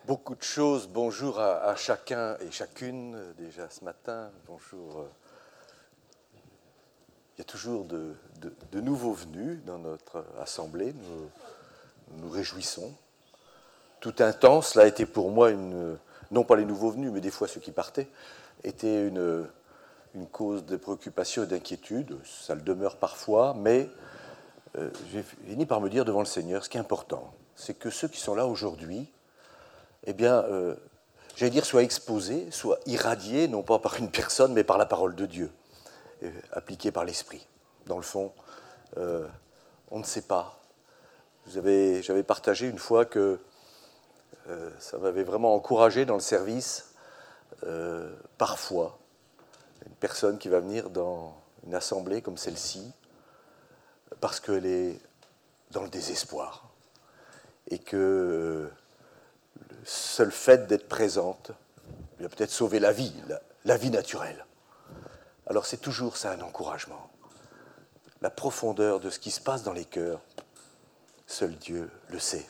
beaucoup de choses. Bonjour à chacun et chacune, déjà ce matin. Bonjour. Il y a toujours de nouveaux venus dans notre assemblée. Nous nous réjouissons. Tout un temps, cela a été pour moi, non pas les nouveaux venus, mais des fois ceux qui partaient, était une cause de préoccupation et d'inquiétude. Ça le demeure parfois, mais j'ai fini par me dire devant le Seigneur, ce qui est important, c'est que ceux qui sont là aujourd'hui, eh bien, j'allais dire, soient exposés, soient irradiés, non pas par une personne, mais par la parole de Dieu, appliquée par l'Esprit. Dans le fond, on ne sait pas. J'avais partagé une fois que ça m'avait vraiment encouragé dans le service, parfois, une personne qui va venir dans une assemblée comme celle-ci, parce qu'elle est dans le désespoir, et que le seul fait d'être présente lui a peut-être sauvé la vie naturelle. Alors c'est toujours ça un encouragement. La profondeur de ce qui se passe dans les cœurs, seul Dieu le sait.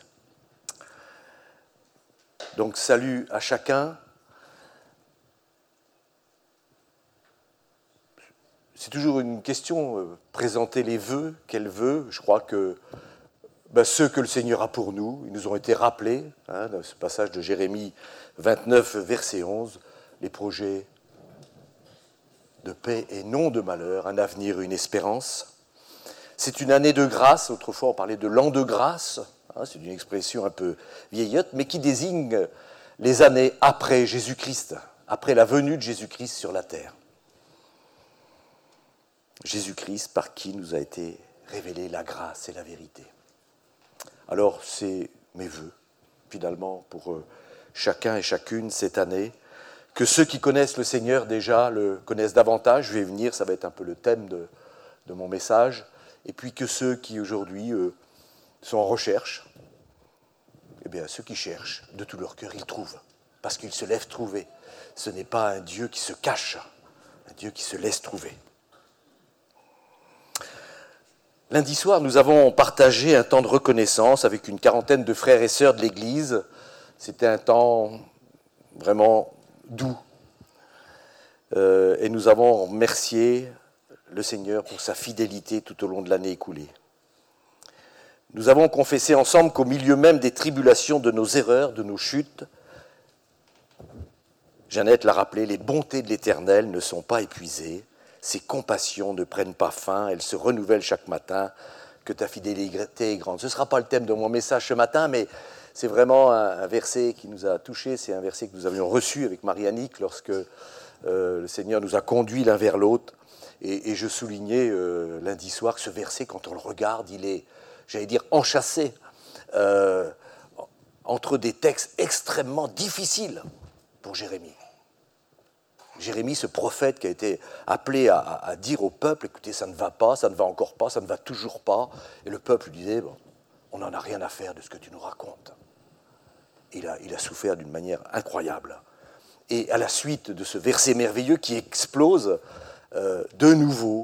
Donc salut à chacun. C'est toujours une question, présenter les vœux, quels vœux. Je crois que ceux que le Seigneur a pour nous, ils nous ont été rappelés, dans ce passage de Jérémie 29, verset 11, les projets de paix et non de malheur, un avenir, une espérance. C'est une année de grâce, autrefois on parlait de l'an de grâce, c'est une expression un peu vieillotte, mais qui désigne les années après Jésus-Christ, après la venue de Jésus-Christ sur la terre. Jésus-Christ par qui nous a été révélée la grâce et la vérité. Alors c'est mes vœux, finalement, pour chacun et chacune cette année, que ceux qui connaissent le Seigneur déjà le connaissent davantage, je vais y venir, ça va être un peu le thème de mon message, et puis que ceux qui aujourd'hui sont en recherche, eh bien ceux qui cherchent de tout leur cœur, ils trouvent, parce qu'ils se laissent trouver. Ce n'est pas un Dieu qui se cache, un Dieu qui se laisse trouver. Lundi soir, nous avons partagé un temps de reconnaissance avec une quarantaine de frères et sœurs de l'Église. C'était un temps vraiment doux. Et nous avons remercié le Seigneur pour sa fidélité tout au long de l'année écoulée. Nous avons confessé ensemble qu'au milieu même des tribulations, de nos erreurs, de nos chutes, Jeannette l'a rappelé, les bontés de l'Éternel ne sont pas épuisées. Ses compassions ne prennent pas fin, elles se renouvellent chaque matin, que ta fidélité est grande. Ce ne sera pas le thème de mon message ce matin, mais c'est vraiment un verset qui nous a touchés, c'est un verset que nous avions reçu avec Marie-Annick lorsque le Seigneur nous a conduits l'un vers l'autre. Et je soulignais lundi soir que ce verset, quand on le regarde, il est, j'allais dire, enchâssé entre des textes extrêmement difficiles pour Jérémie. Jérémie, ce prophète qui a été appelé à dire au peuple, écoutez, ça ne va pas, ça ne va encore pas, ça ne va toujours pas. Et le peuple lui disait, bon, on n'en a rien à faire de ce que tu nous racontes. Il a souffert d'une manière incroyable. Et à la suite de ce verset merveilleux qui explose, de nouveau,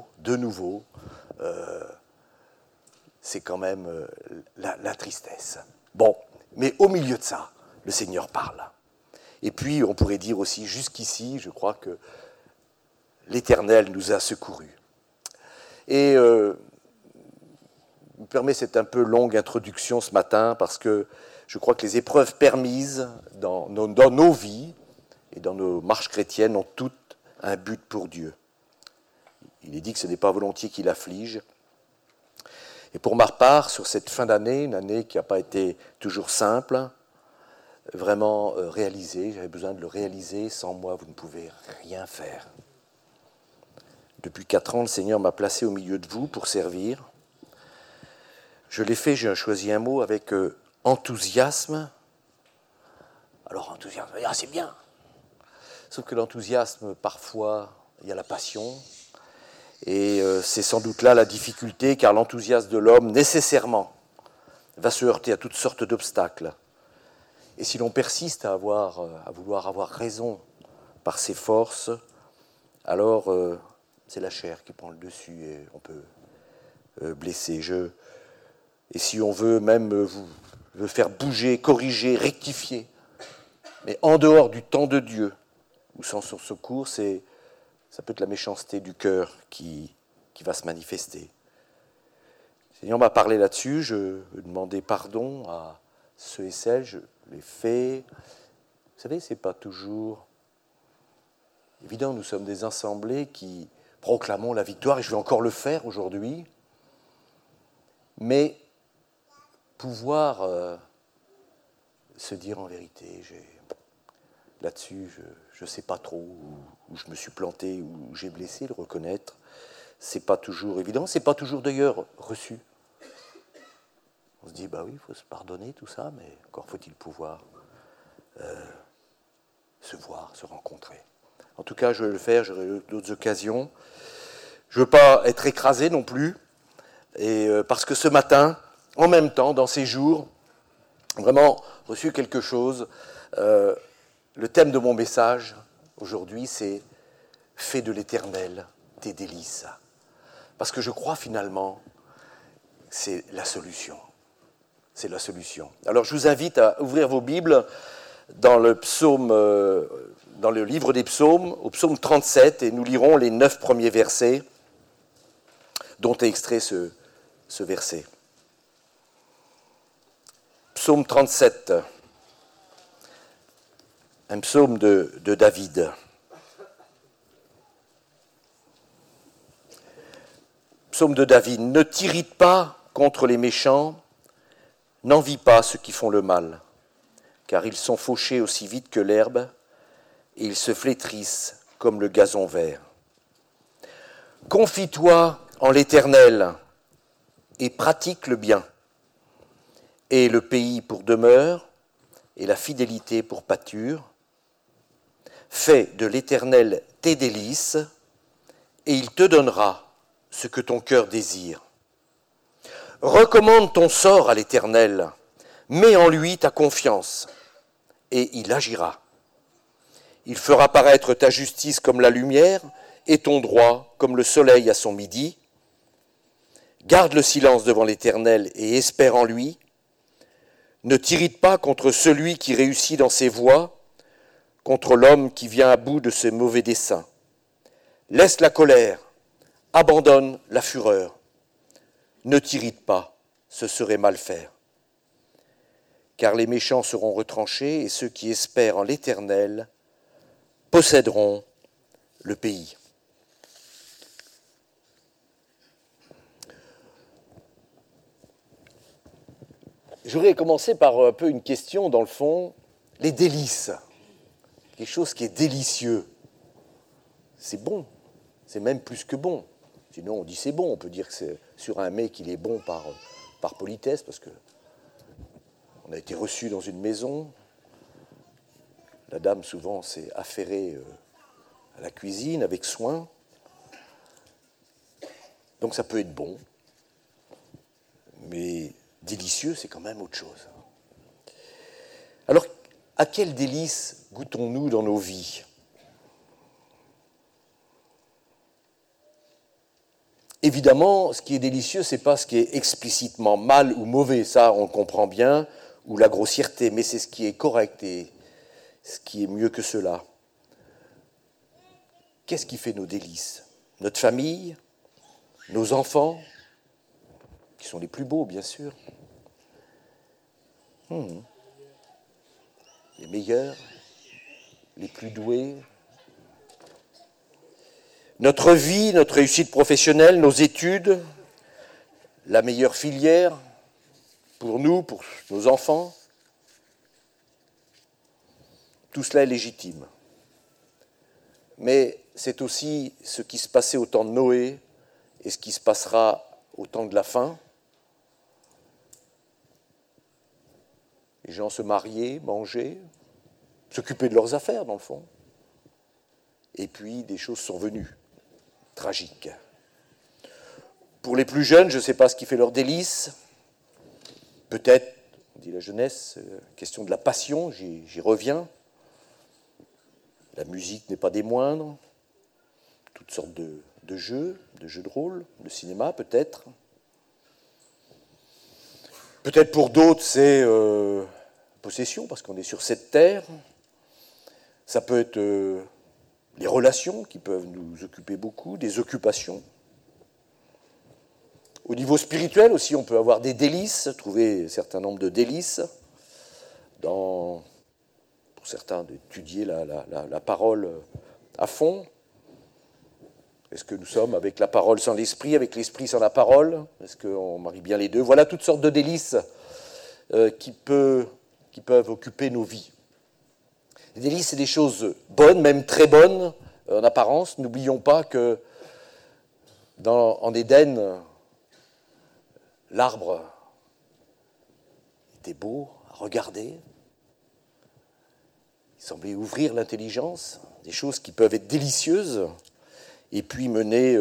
c'est quand même la tristesse. Bon, mais au milieu de ça, le Seigneur parle. Et puis, on pourrait dire aussi, jusqu'ici, je crois que l'Éternel nous a secourus. Et je me permets cette un peu longue introduction ce matin, parce que je crois que les épreuves permises dans nos vies et dans nos marches chrétiennes ont toutes un but pour Dieu. Il est dit que ce n'est pas volontiers qu'il afflige. Et pour ma part, sur cette fin d'année, une année qui n'a pas été toujours simple, vraiment réalisé, j'avais besoin de le réaliser, sans moi vous ne pouvez rien faire. Depuis 4 ans, le Seigneur m'a placé au milieu de vous pour servir. Je l'ai fait, j'ai choisi un mot avec enthousiasme. Alors enthousiasme, c'est bien. Sauf que l'enthousiasme, parfois, il y a la passion. Et c'est sans doute là la difficulté, car l'enthousiasme de l'homme, nécessairement, va se heurter à toutes sortes d'obstacles. Et si l'on persiste à vouloir avoir raison par ses forces, alors c'est la chair qui prend le dessus et on peut blesser. Et si on veut même veut faire bouger, corriger, rectifier Mais en dehors du temps de Dieu, ou sans son secours, ça peut être la méchanceté du cœur qui va se manifester. Le Seigneur m'a parlé là-dessus, je veux demander pardon à ceux et celles, je l'ai fait. Vous savez, ce n'est pas toujours évident, nous sommes des assemblées qui proclamons la victoire, et je vais encore le faire aujourd'hui, mais pouvoir se dire en vérité, là-dessus, je ne sais pas trop où je me suis planté, où j'ai blessé, le reconnaître, c'est pas toujours évident, c'est pas toujours d'ailleurs reçu. On se dit, bah oui, il faut se pardonner, tout ça, mais encore faut-il pouvoir se voir, se rencontrer. En tout cas, je vais le faire, j'aurai d'autres occasions. Je ne veux pas être écrasé non plus, et parce que ce matin, en même temps, dans ces jours, vraiment reçu quelque chose. Le thème de mon message aujourd'hui, c'est « Fais de l'Éternel tes délices ». Parce que je crois finalement c'est la solution. C'est la solution. Alors je vous invite à ouvrir vos Bibles dans le livre des psaumes, au psaume 37, et nous lirons les 9 premiers versets dont est extrait ce verset. Psaume 37, un psaume de David. Psaume de David. Ne t'irrite pas contre les méchants, n'envie pas ceux qui font le mal, car ils sont fauchés aussi vite que l'herbe, et ils se flétrissent comme le gazon vert. Confie-toi en l'Éternel et pratique le bien, et le pays pour demeure, et la fidélité pour pâture. Fais de l'Éternel tes délices, et il te donnera ce que ton cœur désire. Recommande ton sort à l'Éternel, mets en lui ta confiance, et il agira. Il fera paraître ta justice comme la lumière, et ton droit comme le soleil à son midi. Garde le silence devant l'Éternel et espère en lui. Ne t'irrite pas contre celui qui réussit dans ses voies, contre l'homme qui vient à bout de ses mauvais desseins. Laisse la colère, abandonne la fureur. Ne t'irrite pas, ce serait mal faire. Car les méchants seront retranchés et ceux qui espèrent en l'Éternel posséderont le pays. J'aurais commencé par un peu une question, dans le fond, les délices. Quelque chose qui est délicieux. C'est bon, c'est même plus que bon. Sinon, on dit c'est bon, on peut dire que c'est sur un mets qu'il est bon par politesse, parce que on a été reçu dans une maison. La dame, souvent, s'est affairée à la cuisine avec soin. Donc ça peut être bon, mais délicieux, c'est quand même autre chose. Alors, à quel délice goûtons-nous dans nos vies ? Évidemment, ce qui est délicieux, ce n'est pas ce qui est explicitement mal ou mauvais, ça on comprend bien, ou la grossièreté, mais c'est ce qui est correct et ce qui est mieux que cela. Qu'est-ce qui fait nos délices ? Notre famille, nos enfants, qui sont les plus beaux, bien sûr, les meilleurs, les plus doués. Notre vie, notre réussite professionnelle, nos études, la meilleure filière pour nous, pour nos enfants, tout cela est légitime. Mais c'est aussi ce qui se passait au temps de Noé et ce qui se passera au temps de la fin. Les gens se mariaient, mangeaient, s'occupaient de leurs affaires, dans le fond. Et puis, des choses sont venues, tragiques. Pour les plus jeunes, je ne sais pas ce qui fait leur délice. Peut-être, on dit la jeunesse, question de la passion, j'y reviens. La musique n'est pas des moindres. Toutes sortes de jeux de rôle, de cinéma, peut-être. Peut-être pour d'autres, c'est possession, parce qu'on est sur cette terre. Ça peut être les relations qui peuvent nous occuper beaucoup, des occupations. Au niveau spirituel aussi, on peut avoir des délices, trouver un certain nombre de délices, pour certains d'étudier la parole à fond. Est-ce que nous sommes avec la parole sans l'esprit, avec l'esprit sans la parole? Est-ce qu'on marie bien les deux? Voilà toutes sortes de délices qui peuvent occuper nos vies. Les délices, c'est des choses bonnes, même très bonnes en apparence. N'oublions pas que en Éden, l'arbre était beau à regarder. Il semblait ouvrir l'intelligence, des choses qui peuvent être délicieuses, et puis mener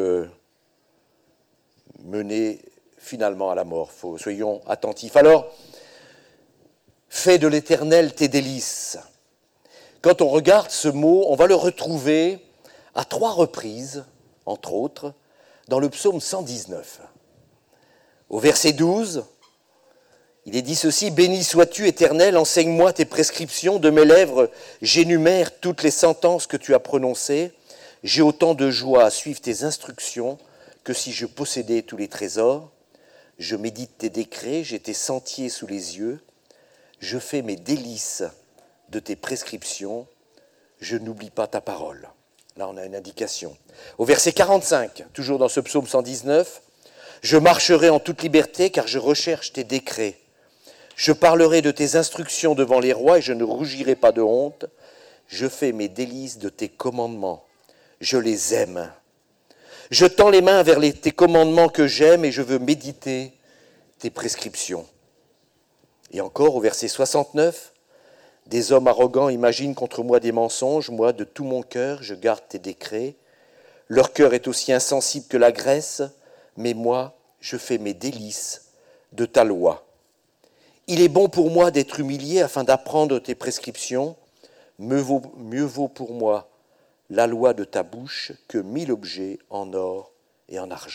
finalement à la mort. Soyons attentifs. Alors, fais de l'Éternel tes délices. Quand on regarde ce mot, on va le retrouver à 3 reprises, entre autres, dans le psaume 119. Au verset 12, il est dit ceci: « Béni sois-tu, Éternel, enseigne-moi tes prescriptions, de mes lèvres j'énumère toutes les sentences que tu as prononcées. J'ai autant de joie à suivre tes instructions que si je possédais tous les trésors. Je médite tes décrets, j'ai tes sentiers sous les yeux. Je fais mes délices de tes prescriptions, je n'oublie pas ta parole. » Là, on a une indication. Au verset 45, toujours dans ce psaume 119, « Je marcherai en toute liberté, car je recherche tes décrets. Je parlerai de tes instructions devant les rois, et je ne rougirai pas de honte. Je fais mes délices de tes commandements. Je les aime. Je tends les mains vers tes commandements que j'aime, et je veux méditer tes prescriptions. » Et encore, au verset 69, « Des hommes arrogants imaginent contre moi des mensonges. Moi, de tout mon cœur, je garde tes décrets. Leur cœur est aussi insensible que la graisse, mais moi, je fais mes délices de ta loi. Il est bon pour moi d'être humilié afin d'apprendre tes prescriptions. Mieux vaut pour moi la loi de ta bouche que 1000 objets en or et en argent. »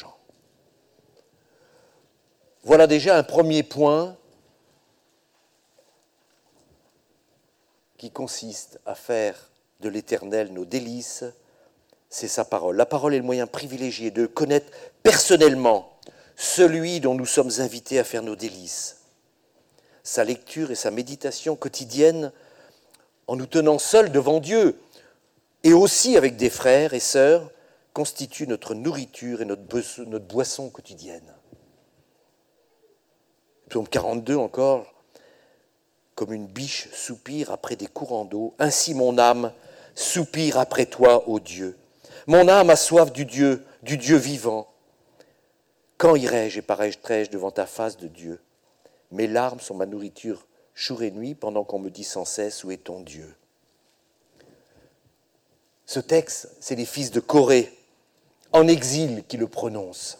Voilà déjà un premier point qui consiste à faire de l'Éternel nos délices, c'est sa parole. La parole est le moyen privilégié de connaître personnellement celui dont nous sommes invités à faire nos délices. Sa lecture et sa méditation quotidienne, en nous tenant seuls devant Dieu, et aussi avec des frères et sœurs, constituent notre nourriture et notre boisson quotidienne. Psaume 42 encore, « Comme une biche soupire après des courants d'eau, ainsi mon âme soupire après toi, ô Dieu. Mon âme a soif du Dieu vivant. Quand irai-je et paraîtrai-je devant ta face de Dieu? Mes larmes sont ma nourriture jour et nuit, pendant qu'on me dit sans cesse, où est ton Dieu? » Ce texte, c'est les fils de Corée, en exil, qui le prononcent.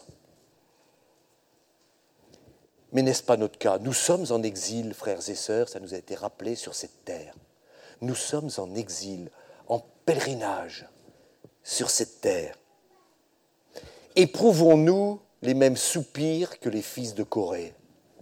Mais n'est-ce pas notre cas? Nous sommes en exil, frères et sœurs, ça nous a été rappelé sur cette terre. Nous sommes en exil, en pèlerinage sur cette terre. Éprouvons-nous les mêmes soupirs que les fils de Corée?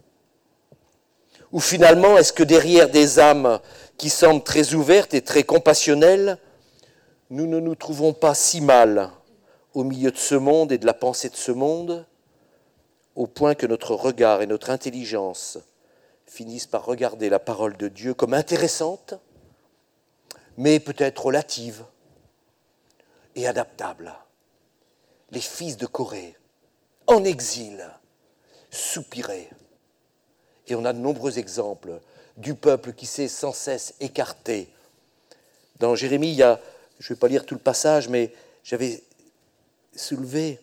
Ou finalement, est-ce que derrière des âmes qui semblent très ouvertes et très compassionnelles, nous ne nous trouvons pas si mal au milieu de ce monde et de la pensée de ce monde, au point que notre regard et notre intelligence finissent par regarder la parole de Dieu comme intéressante, mais peut-être relative et adaptable. Les fils de Corée, en exil, soupiraient. Et on a de nombreux exemples du peuple qui s'est sans cesse écarté. Dans Jérémie, je ne vais pas lire tout le passage, mais j'avais soulevé.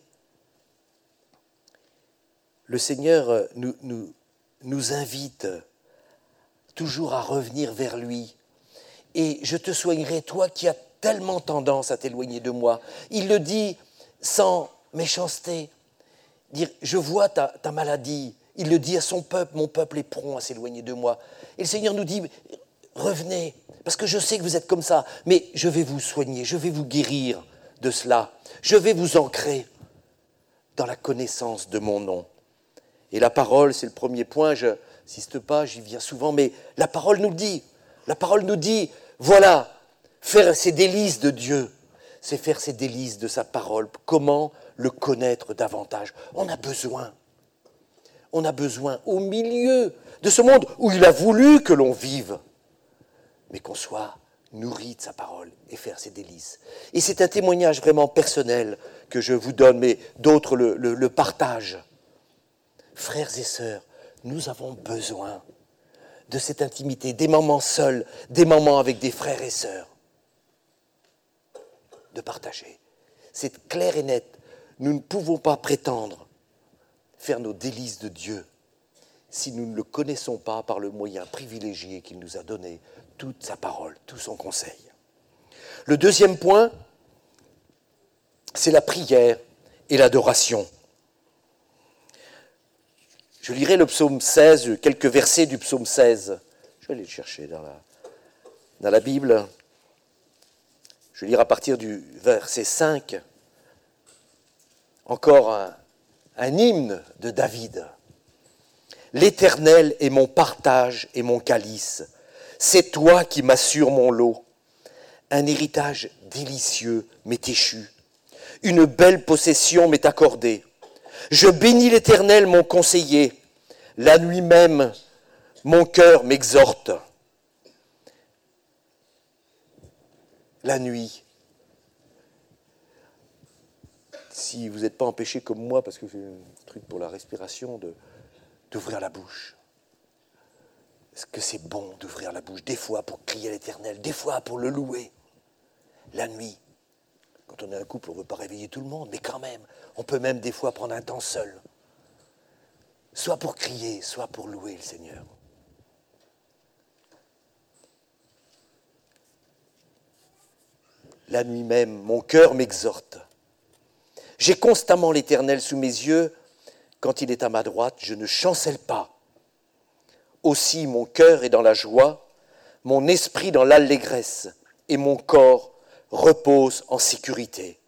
Le Seigneur nous invite toujours à revenir vers lui. Et je te soignerai, toi qui as tellement tendance à t'éloigner de moi. Il le dit sans méchanceté. Dire, je vois ta maladie. Il le dit à son peuple, mon peuple est prompt à s'éloigner de moi. Et le Seigneur nous dit, revenez, parce que je sais que vous êtes comme ça, mais je vais vous soigner, je vais vous guérir de cela. Je vais vous ancrer dans la connaissance de mon nom. Et la parole, c'est le premier point, je n'insiste pas, j'y viens souvent, mais la parole nous dit, voilà, Faire ses délices de Dieu, c'est faire ses délices de sa parole. Comment le connaître davantage? On a besoin au milieu de ce monde où il a voulu que l'on vive, mais qu'on soit nourri de sa parole et faire ses délices. Et c'est un témoignage vraiment personnel que je vous donne, mais d'autres le partagent. Frères et sœurs, nous avons besoin de cette intimité, des moments seuls, des moments avec des frères et sœurs, de partager. C'est clair et net. Nous ne pouvons pas prétendre faire nos délices de Dieu si nous ne le connaissons pas par le moyen privilégié qu'il nous a donné, toute sa parole, tout son conseil. Le deuxième point, c'est la prière et l'adoration. Je lirai le psaume 16, quelques versets du psaume 16. Je vais aller le chercher dans la Bible. Je vais lire à partir du verset 5. Encore un hymne de David. L'Éternel est mon partage et mon calice. C'est toi qui m'assures mon lot. Un héritage délicieux m'est échu. Une belle possession m'est accordée. Je bénis l'Éternel, mon conseiller. La nuit même, mon cœur m'exhorte. La nuit. Si vous n'êtes pas empêché comme moi, parce que j'ai un truc pour la respiration, d'ouvrir la bouche. Est-ce que c'est bon d'ouvrir la bouche? Des fois pour crier à l'Éternel, des fois pour le louer. La nuit. Quand on est un couple, on ne veut pas réveiller tout le monde, mais quand même, on peut même des fois prendre un temps seul. Soit pour crier, soit pour louer le Seigneur. La nuit même, mon cœur m'exhorte. J'ai constamment l'Éternel sous mes yeux. Quand il est à ma droite, je ne chancelle pas. Aussi mon cœur est dans la joie, mon esprit dans l'allégresse, et mon corps repose en sécurité.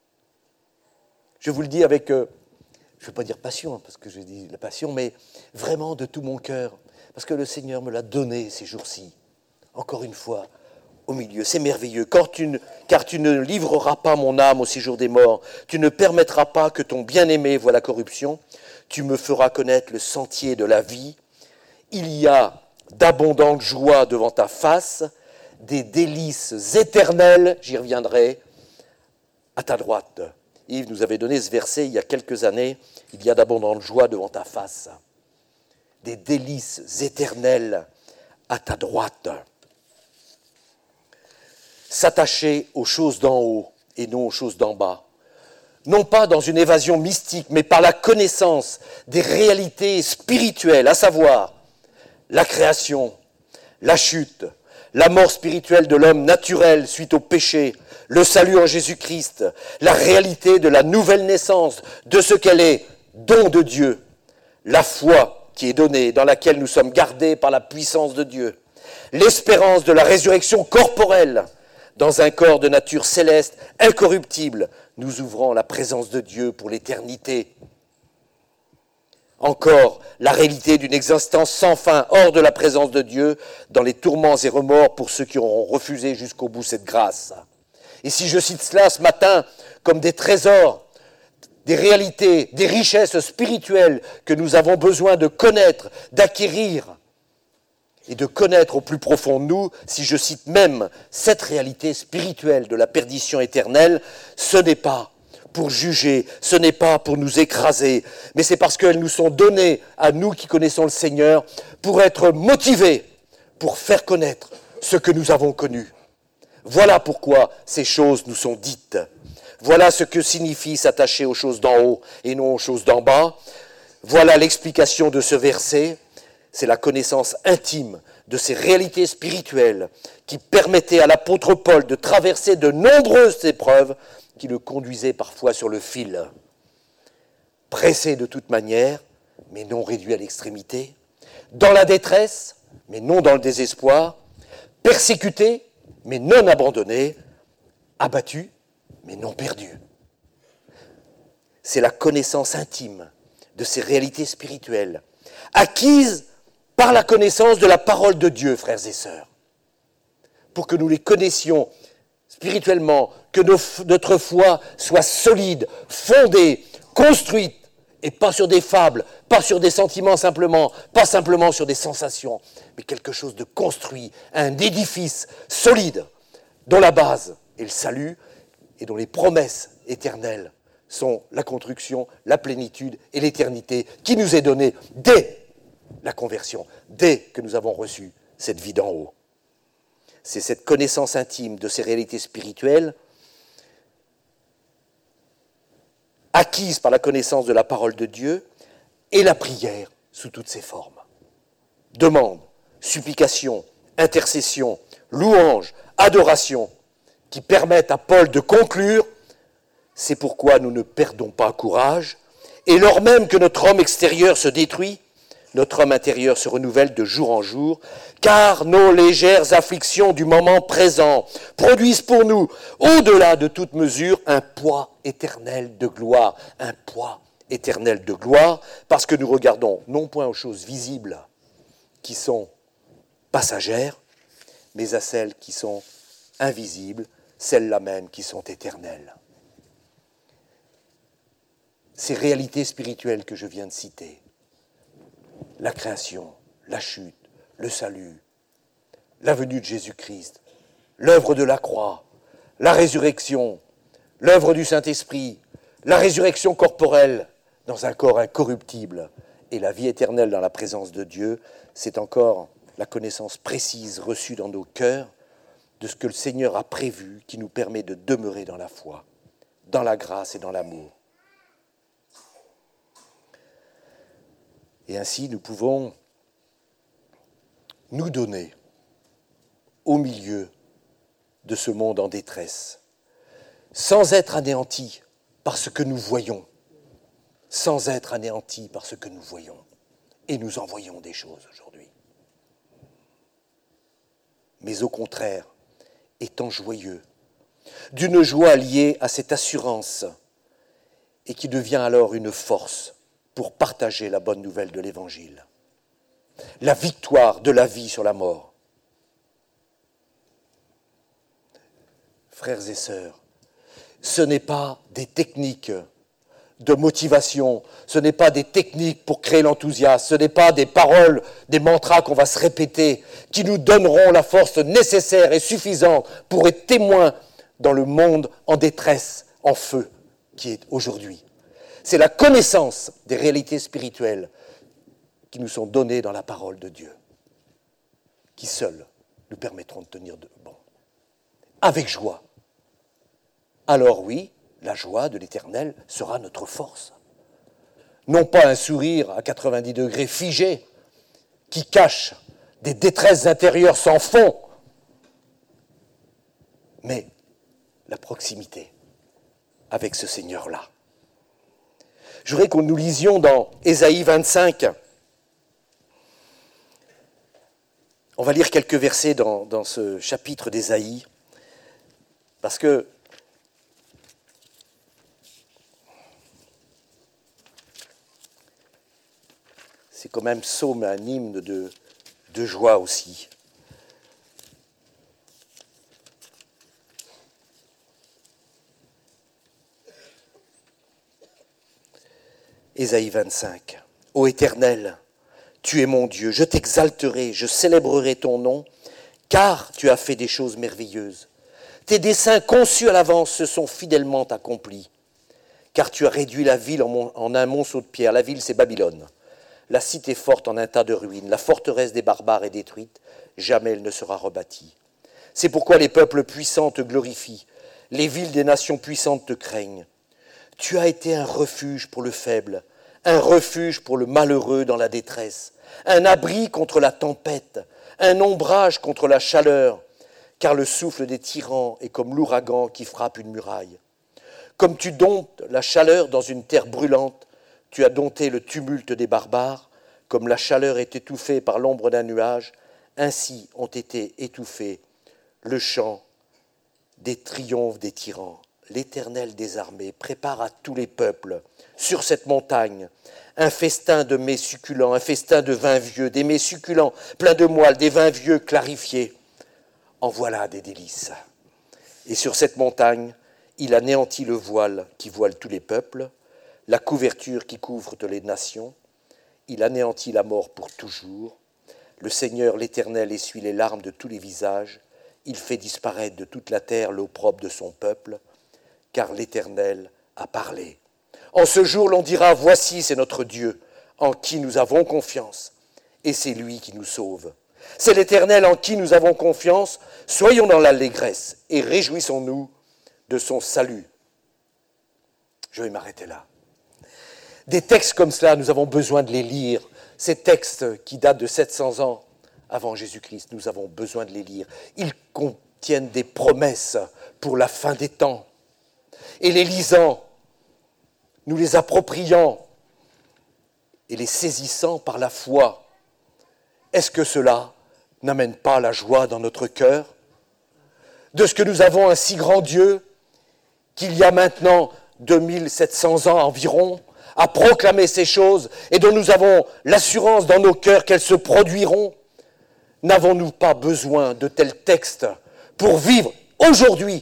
Je vous le dis avec, je ne veux pas dire passion, parce que je dis la passion, mais vraiment de tout mon cœur, parce que le Seigneur me l'a donné ces jours-ci, encore une fois, au milieu. C'est merveilleux, car tu ne livreras pas mon âme au séjour des morts, tu ne permettras pas que ton bien-aimé voie la corruption, tu me feras connaître le sentier de la vie, il y a d'abondantes joies devant ta face, des délices éternelles, j'y reviendrai, à ta droite. Yves nous avait donné ce verset il y a quelques années, il y a d'abondantes joies devant ta face, des délices éternelles à ta droite. S'attacher aux choses d'en haut et non aux choses d'en bas. Non pas dans une évasion mystique, mais par la connaissance des réalités spirituelles, à savoir la création, la chute, la mort spirituelle de l'homme naturel suite au péché, le salut en Jésus-Christ, la réalité de la nouvelle naissance, de ce qu'elle est, don de Dieu, la foi qui est donnée, dans laquelle nous sommes gardés par la puissance de Dieu, l'espérance de la résurrection corporelle, dans un corps de nature céleste, incorruptible, nous ouvrant la présence de Dieu pour l'éternité. Encore, la réalité d'une existence sans fin, hors de la présence de Dieu, dans les tourments et remords pour ceux qui auront refusé jusqu'au bout cette grâce. Et si je cite cela ce matin comme des trésors, des réalités, des richesses spirituelles que nous avons besoin de connaître, d'acquérir, et de connaître au plus profond de nous, si je cite même cette réalité spirituelle de la perdition éternelle, ce n'est pas pour juger, ce n'est pas pour nous écraser, mais c'est parce qu'elles nous sont données à nous qui connaissons le Seigneur pour être motivés, pour faire connaître ce que nous avons connu. Voilà pourquoi ces choses nous sont dites. Voilà ce que signifie s'attacher aux choses d'en haut et non aux choses d'en bas. Voilà l'explication de ce verset. C'est la connaissance intime de ces réalités spirituelles qui permettaient à l'apôtre Paul de traverser de nombreuses épreuves qui le conduisaient parfois sur le fil. Pressé de toute manière, mais non réduit à l'extrémité. Dans la détresse, mais non dans le désespoir. Persécuté, mais non abandonné. Abattu, mais non perdu. C'est la connaissance intime de ces réalités spirituelles, acquises par la connaissance de la parole de Dieu, frères et sœurs, pour que nous les connaissions spirituellement, que notre foi soit solide, fondée, construite, et pas sur des fables, pas sur des sentiments simplement, pas simplement sur des sensations, mais quelque chose de construit, un édifice solide, dont la base est le salut et dont les promesses éternelles sont la construction, la plénitude et l'éternité qui nous est donnée dès la conversion, dès que nous avons reçu cette vie d'en haut. C'est cette connaissance intime de ces réalités spirituelles, acquise par la connaissance de la parole de Dieu, et la prière sous toutes ses formes. Demande, supplication, intercession, louange, adoration, qui permettent à Paul de conclure « C'est pourquoi nous ne perdons pas courage, et lors même que notre homme extérieur se détruit, notre homme intérieur se renouvelle de jour en jour, car nos légères afflictions du moment présent produisent pour nous, au-delà de toute mesure, un poids éternel de gloire. Un poids éternel de gloire, parce que nous regardons non point aux choses visibles qui sont passagères, mais à celles qui sont invisibles, celles-là même qui sont éternelles. Ces réalités spirituelles que je viens de citer, la création, la chute, le salut, la venue de Jésus-Christ, l'œuvre de la croix, la résurrection, l'œuvre du Saint-Esprit, la résurrection corporelle dans un corps incorruptible et la vie éternelle dans la présence de Dieu, c'est encore la connaissance précise reçue dans nos cœurs de ce que le Seigneur a prévu qui nous permet de demeurer dans la foi, dans la grâce et dans l'amour. Et ainsi, nous pouvons nous donner au milieu de ce monde en détresse, sans être anéantis par ce que nous voyons, sans être anéantis par ce que nous voyons. Et nous en voyons des choses aujourd'hui. Mais au contraire, étant joyeux, d'une joie liée à cette assurance et qui devient alors une force pour partager la bonne nouvelle de l'Évangile. La victoire de la vie sur la mort. Frères et sœurs, ce n'est pas des techniques de motivation, ce n'est pas des techniques pour créer l'enthousiasme, ce n'est pas des paroles, des mantras qu'on va se répéter, qui nous donneront la force nécessaire et suffisante pour être témoins dans le monde en détresse, en feu, qui est aujourd'hui. C'est la connaissance des réalités spirituelles qui nous sont données dans la parole de Dieu, qui seules nous permettront de tenir bon, avec joie. Alors oui, la joie de l'Éternel sera notre force. Non pas un sourire à 90 degrés figé, qui cache des détresses intérieures sans fond, mais la proximité avec ce Seigneur-là. Je voudrais que nous lisions dans Ésaïe 25. On va lire quelques versets dans ce chapitre d'Ésaïe, parce que c'est quand même psaume, un hymne de joie aussi. Ésaïe 25. Ô Éternel, tu es mon Dieu, je t'exalterai, je célébrerai ton nom, car tu as fait des choses merveilleuses. Tes desseins conçus à l'avance se sont fidèlement accomplis, car tu as réduit la ville en un monceau de pierre. La ville, c'est Babylone. La cité forte en un tas de ruines, la forteresse des barbares est détruite, jamais elle ne sera rebâtie. C'est pourquoi les peuples puissants te glorifient, les villes des nations puissantes te craignent. Tu as été un refuge pour le faible, un refuge pour le malheureux dans la détresse, un abri contre la tempête, un ombrage contre la chaleur, car le souffle des tyrans est comme l'ouragan qui frappe une muraille. Comme tu domptes la chaleur dans une terre brûlante, tu as dompté le tumulte des barbares, comme la chaleur est étouffée par l'ombre d'un nuage, ainsi ont été étouffés le chant des triomphes des tyrans. L'Éternel des armées prépare à tous les peuples, sur cette montagne, un festin de mets succulents, un festin de vins vieux, des mets succulents, pleins de moelle, des vins vieux clarifiés. En voilà des délices. Et sur cette montagne, il anéantit le voile qui voile tous les peuples, la couverture qui couvre toutes les nations. Il anéantit la mort pour toujours. Le Seigneur, l'Éternel, essuie les larmes de tous les visages. Il fait disparaître de toute la terre l'opprobre de son peuple, car l'Éternel a parlé. En ce jour, l'on dira, voici, c'est notre Dieu, en qui nous avons confiance, et c'est lui qui nous sauve. C'est l'Éternel en qui nous avons confiance, soyons dans l'allégresse et réjouissons-nous de son salut. Je vais m'arrêter là. Des textes comme cela, nous avons besoin de les lire. Ces textes qui datent de 700 ans avant Jésus-Christ, nous avons besoin de les lire. Ils contiennent des promesses pour la fin des temps. Et les lisant, nous les appropriant et les saisissant par la foi, est-ce que cela n'amène pas la joie dans notre cœur de ce que nous avons un si grand Dieu qu'il y a maintenant 2700 ans environ à proclamer ces choses et dont nous avons l'assurance dans nos cœurs qu'elles se produiront? N'avons-nous pas besoin de tels textes pour vivre aujourd'hui,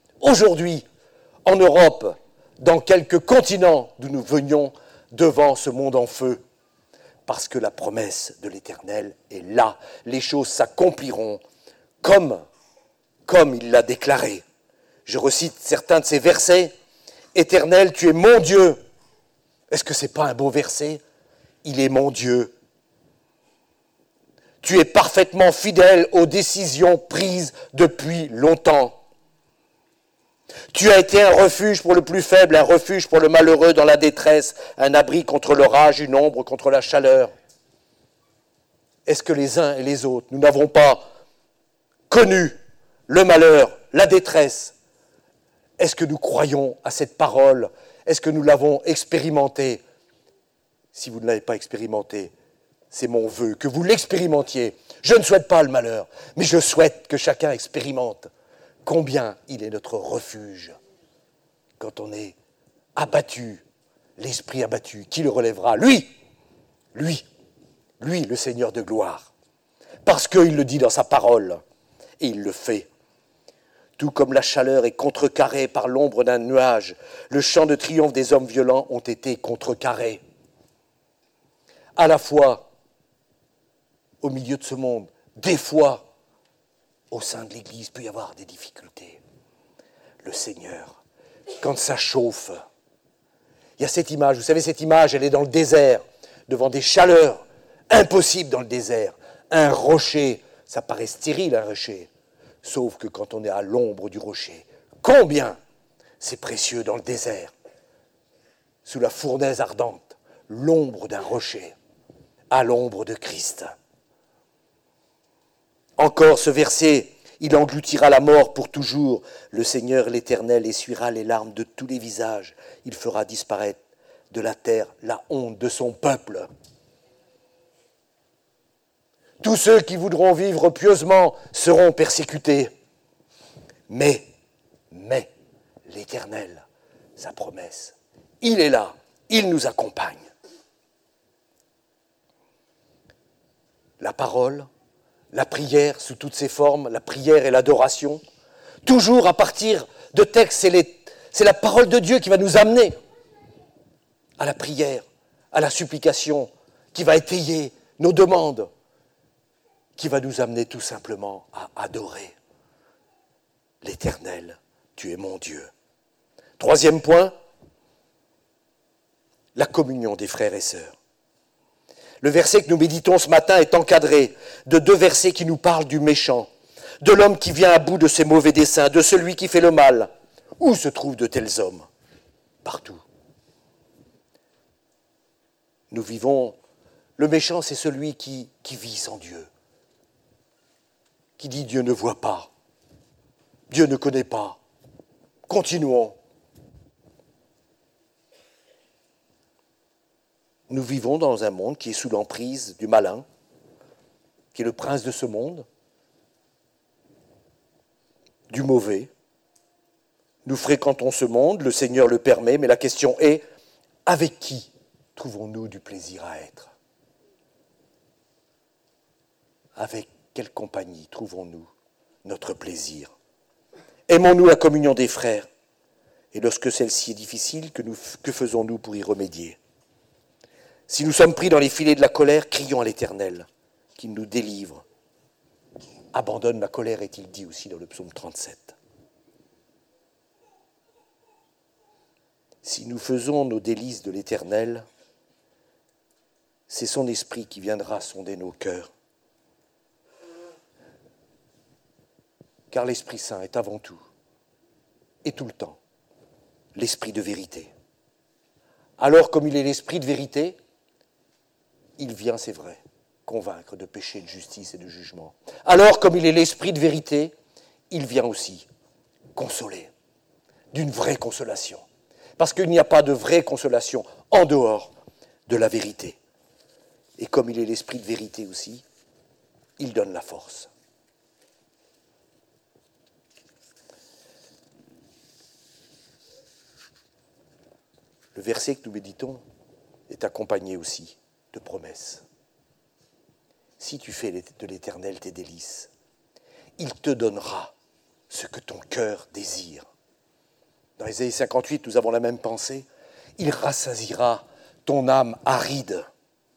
en Europe, dans quelques continents d'où nous venions devant ce monde en feu? Parce que la promesse de l'Éternel est là. Les choses s'accompliront comme il l'a déclaré. Je recite certains de ces versets. Éternel, tu es mon Dieu. Est-ce que ce n'est pas un beau verset? Il est mon Dieu. Tu es parfaitement fidèle aux décisions prises depuis longtemps. Tu as été un refuge pour le plus faible, un refuge pour le malheureux dans la détresse, un abri contre l'orage, une ombre contre la chaleur. Est-ce que les uns et les autres, nous n'avons pas connu le malheur, la détresse? Est-ce que nous croyons à cette parole? Est-ce que nous l'avons expérimentée? Si vous ne l'avez pas expérimentée, c'est mon vœu, que vous l'expérimentiez. Je ne souhaite pas le malheur, mais je souhaite que chacun expérimente combien il est notre refuge quand on est abattu, l'esprit abattu. Qui le relèvera? Lui, le Seigneur de gloire. Parce qu'il le dit dans sa parole, et il le fait. Tout comme la chaleur est contrecarrée par l'ombre d'un nuage, le chant de triomphe des hommes violents ont été contrecarrés. À la fois, au milieu de ce monde, des fois, au sein de l'Église, il peut y avoir des difficultés. Le Seigneur, quand ça chauffe, il y a cette image, vous savez, cette image, elle est dans le désert, devant des chaleurs impossibles dans le désert. Un rocher, ça paraît stérile, un rocher, sauf que quand on est à l'ombre du rocher, combien c'est précieux dans le désert, sous la fournaise ardente, l'ombre d'un rocher, à l'ombre de Christ. Encore ce verset, il engloutira la mort pour toujours. Le Seigneur l'Éternel essuiera les larmes de tous les visages. Il fera disparaître de la terre la honte de son peuple. Tous ceux qui voudront vivre pieusement seront persécutés. Mais l'Éternel, sa promesse, il est là, il nous accompagne. La parole, la prière sous toutes ses formes, la prière et l'adoration, toujours à partir de textes, c'est la parole de Dieu qui va nous amener à la prière, à la supplication, qui va étayer nos demandes, qui va nous amener tout simplement à adorer l'Éternel, tu es mon Dieu. Troisième point, la communion des frères et sœurs. Le verset que nous méditons ce matin est encadré de deux versets qui nous parlent du méchant, de l'homme qui vient à bout de ses mauvais desseins, de celui qui fait le mal. Où se trouvent de tels hommes? Partout. Nous vivons, le méchant c'est celui qui vit sans Dieu, qui dit Dieu ne voit pas, Dieu ne connaît pas. Continuons. Nous vivons dans un monde qui est sous l'emprise du malin, qui est le prince de ce monde, du mauvais. Nous fréquentons ce monde, le Seigneur le permet, mais la question est, avec qui trouvons-nous du plaisir à être? Avec quelle compagnie trouvons-nous notre plaisir? Aimons-nous la communion des frères. Et lorsque celle-ci est difficile, que faisons-nous pour y remédier? Si nous sommes pris dans les filets de la colère, crions à l'Éternel, qu'il nous délivre. Abandonne la colère, est-il dit aussi dans le psaume 37. Si nous faisons nos délices de l'Éternel, c'est son esprit qui viendra sonder nos cœurs. Car l'Esprit Saint est avant tout, et tout le temps, l'Esprit de vérité. Alors, comme il est l'Esprit de vérité, il vient, c'est vrai, convaincre de péché, de justice et de jugement. Alors, comme il est l'Esprit de vérité, il vient aussi consoler, d'une vraie consolation. Parce qu'il n'y a pas de vraie consolation en dehors de la vérité. Et comme il est l'Esprit de vérité aussi, il donne la force. Le verset que nous méditons est accompagné aussi de promesses. Si tu fais de l'Éternel tes délices, il te donnera ce que ton cœur désire. Dans Ésaïe 58, nous avons la même pensée. Il rassasiera ton âme aride.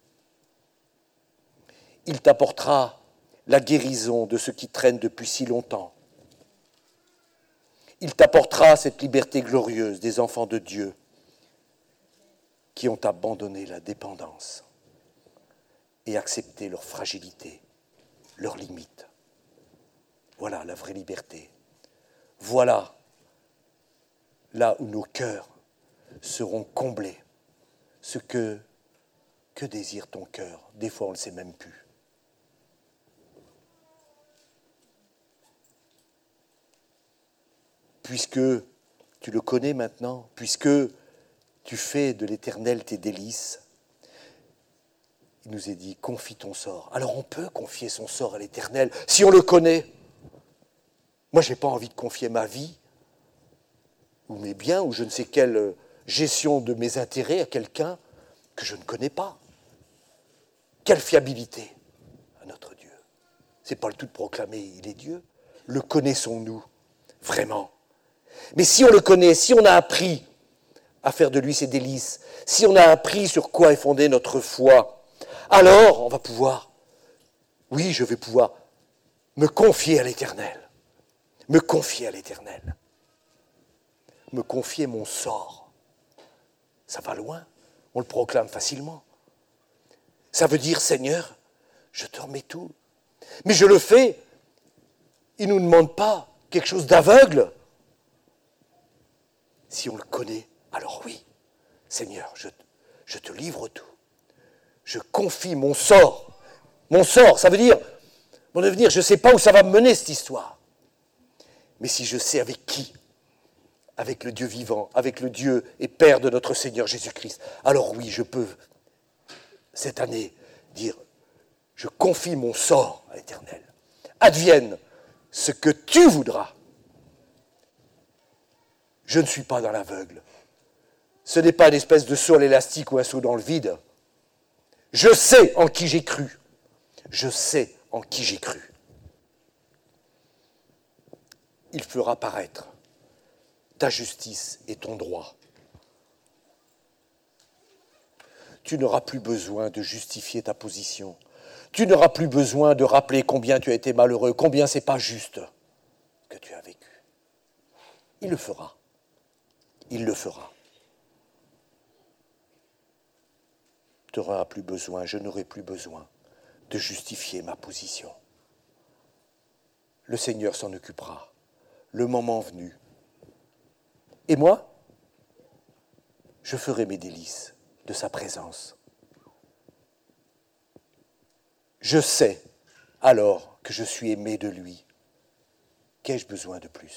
Il t'apportera la guérison de ce qui traîne depuis si longtemps. Il t'apportera cette liberté glorieuse des enfants de Dieu qui ont abandonné la dépendance et accepté leur fragilité, leurs limites. Voilà la vraie liberté. Voilà là où nos cœurs seront comblés. Ce que désire ton cœur? Des fois, on ne le sait même plus. Puisque tu le connais maintenant, puisque tu fais de l'Éternel tes délices, il nous est dit, confie ton sort. Alors on peut confier son sort à l'Éternel si on le connaît. Moi, je n'ai pas envie de confier ma vie, ou mes biens, ou je ne sais quelle gestion de mes intérêts à quelqu'un que je ne connais pas. Quelle fiabilité à notre Dieu. Ce n'est pas le tout de proclamer, il est Dieu. Le connaissons-nous vraiment? Mais si on le connaît, si on a appris à faire de lui ses délices, si on a appris sur quoi est fondée notre foi, alors on va pouvoir, oui, je vais pouvoir me confier à l'Éternel, me confier à l'Éternel, me confier mon sort. Ça va loin, on le proclame facilement. Ça veut dire, Seigneur, je te remets tout. Mais je le fais, il ne nous demande pas quelque chose d'aveugle. Si on le connaît, alors oui, Seigneur, je te livre tout. Je confie mon sort. Mon sort, ça veut dire, mon devenir, je ne sais pas où ça va me mener cette histoire. Mais si je sais avec qui, avec le Dieu vivant, avec le Dieu et Père de notre Seigneur Jésus-Christ, alors oui, je peux, cette année, dire, je confie mon sort à l'Éternel. Advienne ce que tu voudras. Je ne suis pas dans l'aveugle. Ce n'est pas une espèce de saut à l'élastique ou un saut dans le vide. Je sais en qui j'ai cru. Je sais en qui j'ai cru. Il fera paraître ta justice et ton droit. Tu n'auras plus besoin de justifier ta position. Tu n'auras plus besoin de rappeler combien tu as été malheureux, combien c'est pas juste que tu as vécu. Il le fera. Il le fera. Tu n'auras plus besoin, je n'aurai plus besoin de justifier ma position. Le Seigneur s'en occupera, le moment venu. Et moi, je ferai mes délices de sa présence. Je sais alors que je suis aimé de lui. Qu'ai-je besoin de plus ?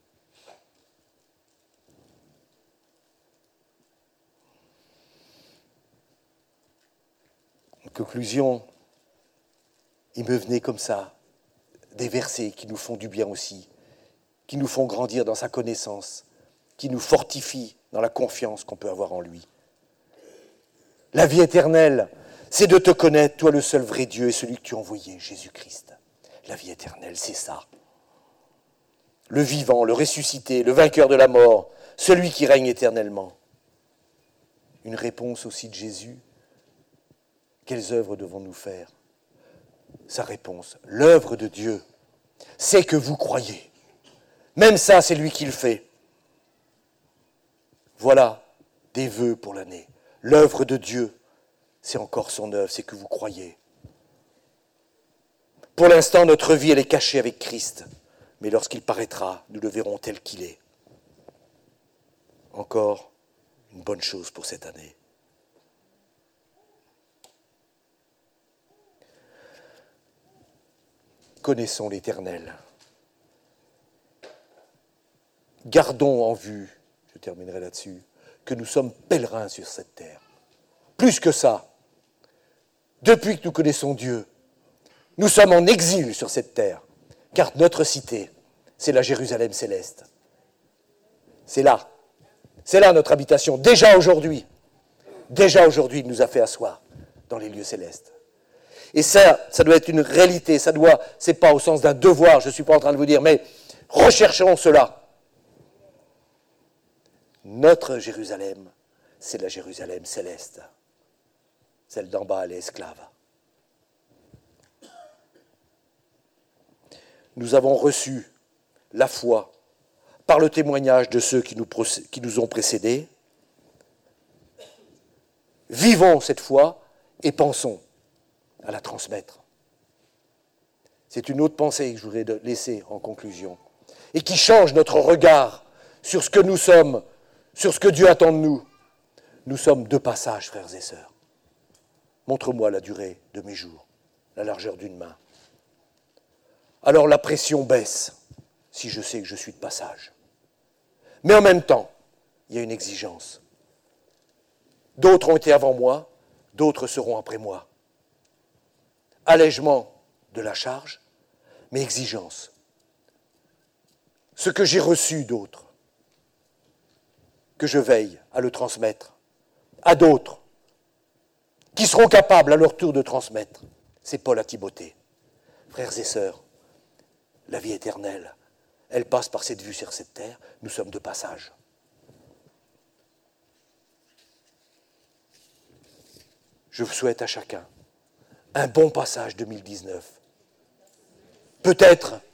En conclusion, il me venait comme ça des versets qui nous font du bien aussi, qui nous font grandir dans sa connaissance, qui nous fortifient dans la confiance qu'on peut avoir en lui. La vie éternelle, c'est de te connaître, toi le seul vrai Dieu et celui que tu as envoyé, Jésus-Christ. La vie éternelle, c'est ça. le vivant, le ressuscité, le vainqueur de la mort, celui qui règne éternellement. Une réponse aussi de Jésus. Quelles œuvres devons-nous faire? Sa réponse, l'œuvre de Dieu, c'est que vous croyez. Même ça, c'est lui qui le fait. Voilà des vœux pour l'année. L'œuvre de Dieu, c'est encore son œuvre, c'est que vous croyez. Pour l'instant, notre vie, elle est cachée avec Christ. Mais lorsqu'il paraîtra, nous le verrons tel qu'il est. Encore une bonne chose pour cette année. Connaissons l'Éternel. Gardons en vue, je terminerai là-dessus, que nous sommes pèlerins sur cette terre. Plus que ça, depuis que nous connaissons Dieu, nous sommes en exil sur cette terre, car notre cité, c'est la Jérusalem céleste. C'est là notre habitation, déjà aujourd'hui. Déjà aujourd'hui, il nous a fait asseoir dans les lieux célestes. Et ça doit être une réalité, c'est pas au sens d'un devoir, je ne suis pas en train de vous dire, mais recherchons cela. Notre Jérusalem, c'est la Jérusalem céleste. Celle d'en bas, elle est esclave. Nous avons reçu la foi par le témoignage de ceux qui nous ont précédés. Vivons cette foi et pensons à la transmettre. C'est une autre pensée que je voudrais laisser en conclusion et qui change notre regard sur ce que nous sommes, sur ce que Dieu attend de nous. Nous sommes de passage, frères et sœurs. Montre-moi la durée de mes jours, la largeur d'une main. Alors la pression baisse, si je sais que je suis de passage. Mais en même temps, il y a une exigence. D'autres ont été avant moi, d'autres seront après moi. Allègement de la charge, mais exigence. Ce que j'ai reçu d'autres, que je veille à le transmettre à d'autres, qui seront capables à leur tour de transmettre. C'est Paul à Timothée. Frères et sœurs, la vie éternelle, elle passe par cette vue sur cette terre. Nous sommes de passage. Je vous souhaite à chacun un bon passage 2019. Peut-être,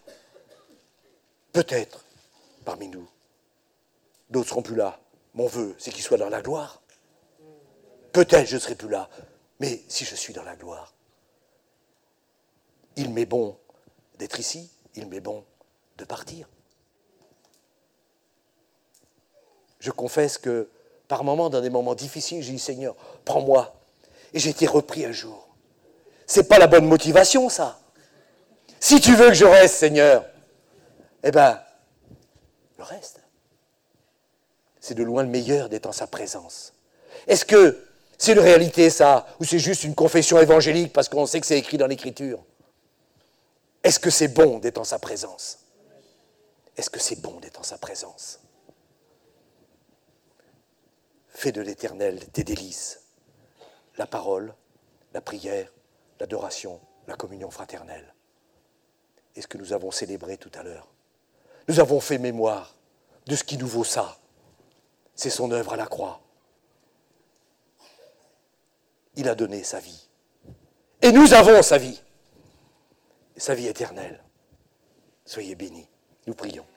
parmi nous, d'autres ne seront plus là. Mon vœu, c'est qu'ils soient dans la gloire. Peut-être je ne serai plus là, mais si je suis dans la gloire, il m'est bon d'être ici, il m'est bon de partir. Je confesse que par moments, dans des moments difficiles, j'ai dit Seigneur, prends-moi. Et j'ai été repris un jour. C'est pas la bonne motivation, ça. Si tu veux que je reste, Seigneur, eh bien, je reste. C'est de loin le meilleur d'être en sa présence. Est-ce que c'est une réalité, ça, ou c'est juste une confession évangélique parce qu'on sait que c'est écrit dans l'Écriture? Est-ce que c'est bon d'être en sa présence? Est-ce que c'est bon d'être en sa présence? Fais de l'Éternel tes délices. La parole, la prière, l'adoration, la communion fraternelle. Et ce que nous avons célébré tout à l'heure. Nous avons fait mémoire de ce qui nous vaut ça. C'est son œuvre à la croix. Il a donné sa vie. Et nous avons sa vie. Sa vie éternelle. Soyez bénis. Nous prions.